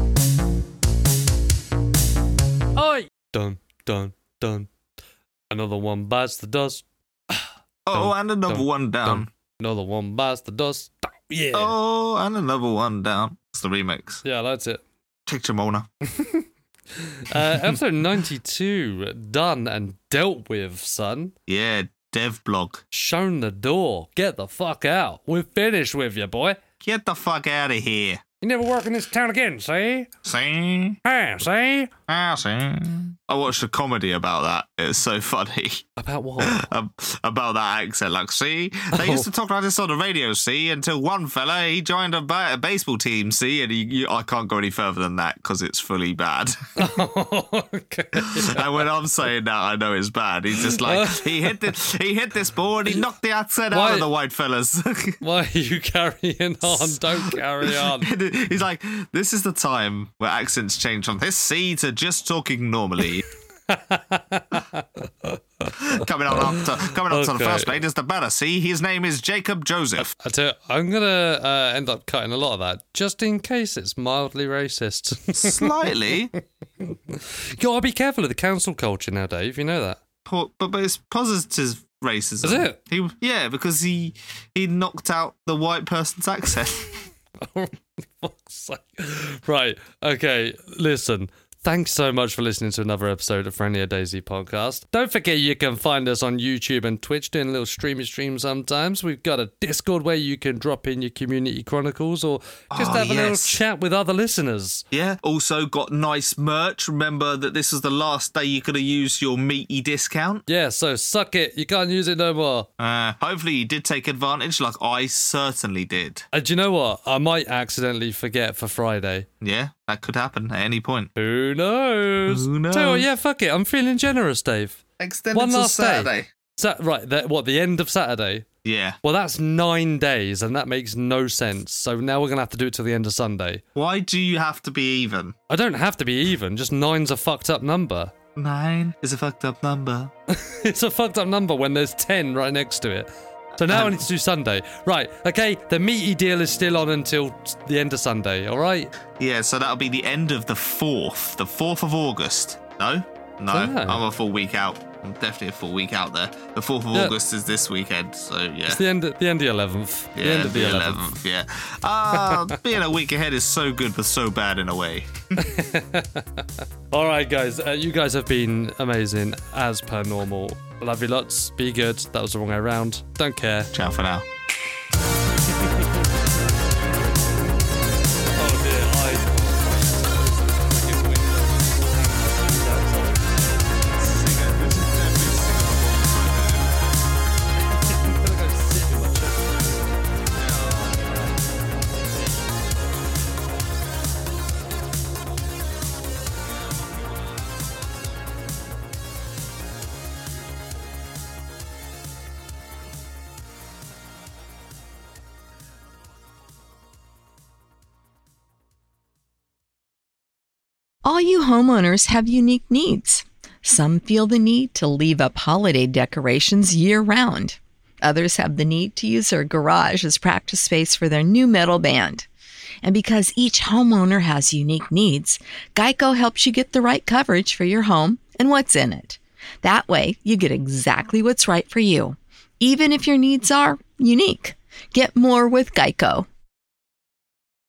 Oi! Dun, dun, dun. Another one bites the dust. Oh, Dun, and another dun, one down. dun. Another one bites the dust. Yeah. Oh, and another one down. It's the remix. Yeah, that's it. Take Mona. Episode 92, done and dealt with, son. Yeah, dev blog. Shown the door. Get the fuck out. We're finished with you, boy. Get the fuck out of here. You never work in this town again, see? See? See? See? I watched a comedy about that. It's so funny. About what? About that accent. Like, see? They used to talk like this on the radio, see? Until one fella, he joined a baseball team, see? And I can't go any further than that because it's fully bad. Okay. And when I'm saying that, I know it's bad. He's just like, he hit this ball and he knocked the accent out of the white fellas. Why are you carrying on? Don't carry on. He's like, this is the time where accents change from this C to just talking normally. Coming up to the first plate is the batter. See, his name is Jacob Joseph. I tell you, I'm gonna end up cutting a lot of that just in case it's mildly racist. Slightly, You gotta be careful of the council culture now, Dave. You know that. but it's positive racism. Is it? Because he knocked out the white person's accent. Oh, fuck's sake. Right. Okay. Listen. Thanks so much for listening to another episode of Friendly Daisy podcast. Don't forget you can find us on YouTube and Twitch doing a little streamy stream sometimes. We've got a Discord where you can drop in your community chronicles or just have a little chat with other listeners. Yeah. Also got nice merch. Remember that this was the last day you could have used your meaty discount. Yeah, so suck it. You can't use it no more. Hopefully you did take advantage like I certainly did. Do you know what? I might accidentally forget for Friday. Yeah, that could happen at any point. Who knows? Who knows? Tell you what, yeah, fuck it. I'm feeling generous, Dave. Extended One till last Saturday. day. The end of Saturday? Yeah. Well, that's 9 days, and that makes no sense. So now we're going to have to do it till the end of Sunday. Why do you have to be even? I don't have to be even, just 9's a fucked up number. 9 is a fucked up number. It's a fucked up number when there's 10 right next to it. So now I need to do Sunday. Right, okay, the meaty deal is still on until the end of Sunday, all right? Yeah, so that'll be the end of the 4th of August. No? No, Yeah. I'm a full week out. I'm definitely a full week out there. The 4th of Yeah. August is this weekend, so yeah. It's the end of the 11th. Yeah, the end of the 11th. yeah. Being a week ahead is so good but so bad in a way. All right, guys, you guys have been amazing as per normal. Love you lots. Be good. That was the wrong way around. Don't care. Ciao for now. Oh dear, All you homeowners have unique needs. Some feel the need to leave up holiday decorations year-round. Others have the need to use their garage as practice space for their new metal band. And because each homeowner has unique needs, Geico helps you get the right coverage for your home and what's in it. That way, you get exactly what's right for you, even if your needs are unique. Get more with Geico.